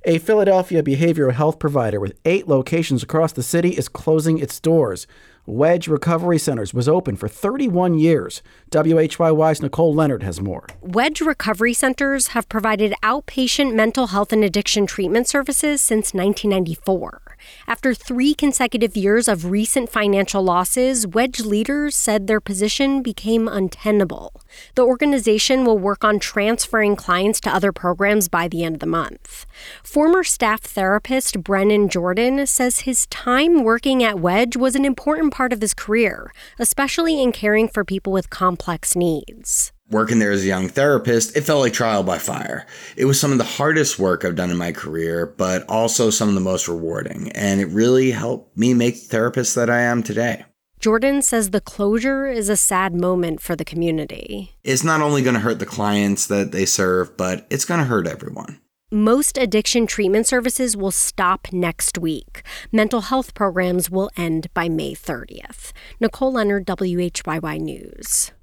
A Philadelphia behavioral health provider with 8 locations across the city is closing its doors. Wedge Recovery Centers was open for 31 years. WHYY's Nicole Leonard has more. Wedge Recovery Centers have provided outpatient mental health and addiction treatment services since 1994. After 3 consecutive years of recent financial losses, Wedge leaders said their position became untenable. The organization will work on transferring clients to other programs by the end of the month. Former staff therapist Brennan Jordan says his time working at Wedge was an important part of his career, especially in caring for people with complex needs. Working there as a young therapist, it felt like trial by fire. It was some of the hardest work I've done in my career, but also some of the most rewarding. And it really helped me make the therapist that I am today. Jordan says the closure is a sad moment for the community. It's not only going to hurt the clients that they serve, but it's going to hurt everyone. Most addiction treatment services will stop next week. Mental health programs will end by May 30th. Nicole Leonard, WHYY News.